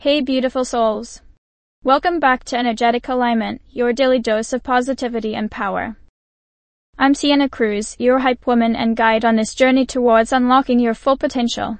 Hey beautiful souls. Welcome back to Energetic Alignment, your daily dose of positivity and power. I'm Sienna Cruz, your hype woman and guide on this journey towards unlocking your full potential.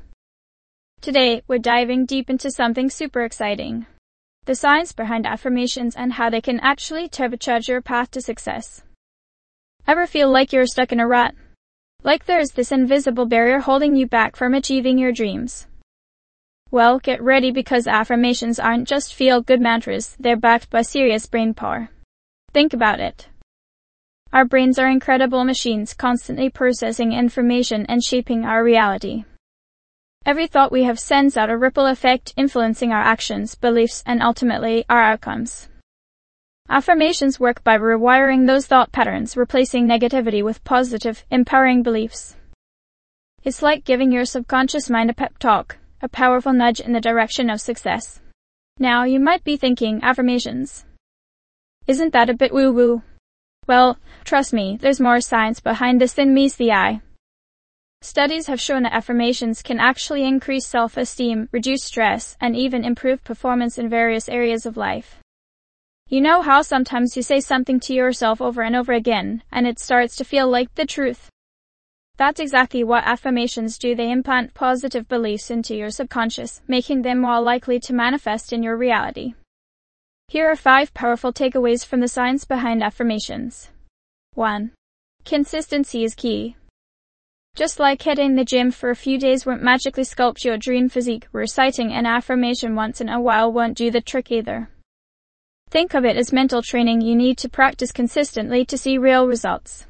Today, we're diving deep into something super exciting. The science behind affirmations and how they can actually turbocharge your path to success. Ever feel like you're stuck in a rut? Like there's this invisible barrier holding you back from achieving your dreams? Well, get ready because affirmations aren't just feel-good mantras, they're backed by serious brain power. Think about it. Our brains are incredible machines constantly processing information and shaping our reality. Every thought we have sends out a ripple effect influencing our actions, beliefs, and ultimately, our outcomes. Affirmations work by rewiring those thought patterns, replacing negativity with positive, empowering beliefs. It's like giving your subconscious mind a pep talk, a powerful nudge in the direction of success. Now, you might be thinking, affirmations. Isn't that a bit woo-woo? Well, trust me, there's more science behind this than meets the eye. Studies have shown that affirmations can actually increase self-esteem, reduce stress, and even improve performance in various areas of life. You know how sometimes you say something to yourself over and over again, and it starts to feel like the truth? That's exactly what affirmations do. They implant positive beliefs into your subconscious, making them more likely to manifest in your reality. Here are 5 powerful takeaways from the science behind affirmations. 1. Consistency is key. Just like hitting the gym for a few days won't magically sculpt your dream physique, reciting an affirmation once in a while won't do the trick either. Think of it as mental training you need to practice consistently to see real results.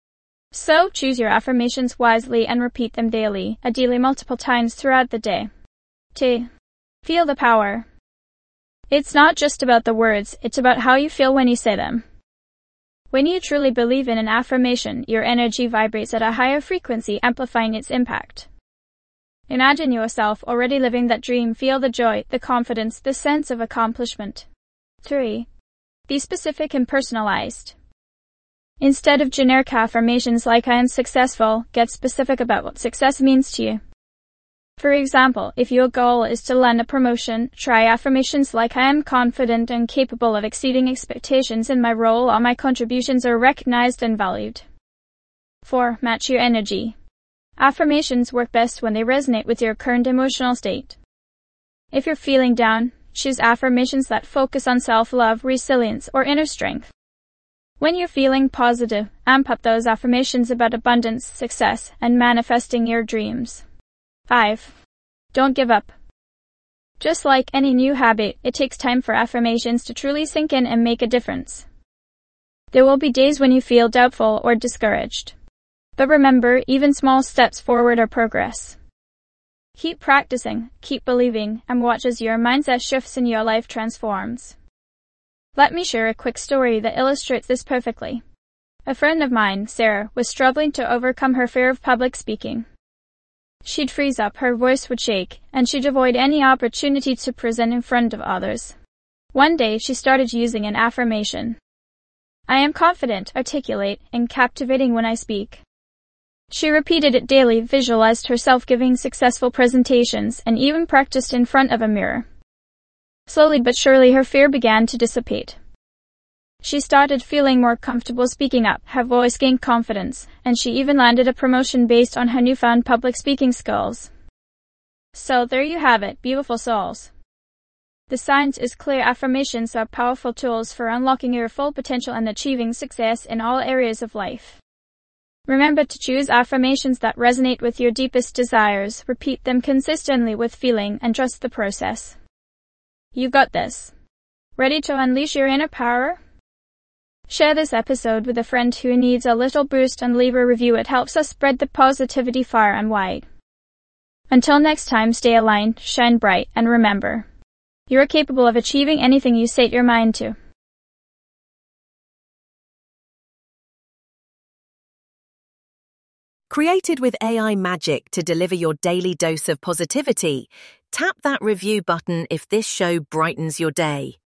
So, choose your affirmations wisely and repeat them daily, ideally multiple times throughout the day. 2. Feel the power. It's not just about the words, it's about how you feel when you say them. When you truly believe in an affirmation, your energy vibrates at a higher frequency, amplifying its impact. Imagine yourself already living that dream. Feel the joy, the confidence, the sense of accomplishment. 3. Be specific and personalized. Instead of generic affirmations like I am successful, get specific about what success means to you. For example, if your goal is to land a promotion, try affirmations like I am confident and capable of exceeding expectations in my role, or my contributions are recognized and valued. 4. Match your energy. Affirmations work best when they resonate with your current emotional state. If you're feeling down, choose affirmations that focus on self-love, resilience, or inner strength. When you're feeling positive, amp up those affirmations about abundance, success, and manifesting your dreams. 5. Don't give up. Just like any new habit, it takes time for affirmations to truly sink in and make a difference. There will be days when you feel doubtful or discouraged. But remember, even small steps forward are progress. Keep practicing, keep believing, and watch as your mindset shifts and your life transforms. Let me share a quick story that illustrates this perfectly. A friend of mine, Sarah, was struggling to overcome her fear of public speaking. She'd freeze up, her voice would shake, and she'd avoid any opportunity to present in front of others. One day, she started using an affirmation. I am confident, articulate, and captivating when I speak. She repeated it daily, visualized herself giving successful presentations, and even practiced in front of a mirror. Slowly but surely her fear began to dissipate. She started feeling more comfortable speaking up, her voice gained confidence, and she even landed a promotion based on her newfound public speaking skills. So there you have it, beautiful souls. The science is clear. Affirmations are powerful tools for unlocking your full potential and achieving success in all areas of life. Remember to choose affirmations that resonate with your deepest desires, repeat them consistently with feeling, and trust the process. You got this. Ready to unleash your inner power? Share this episode with a friend who needs a little boost and leave a review. It helps us spread the positivity far and wide. Until next time, stay aligned, shine bright, and remember, you are capable of achieving anything you set your mind to. Created with AI magic to deliver your daily dose of positivity, tap that review button if this show brightens your day.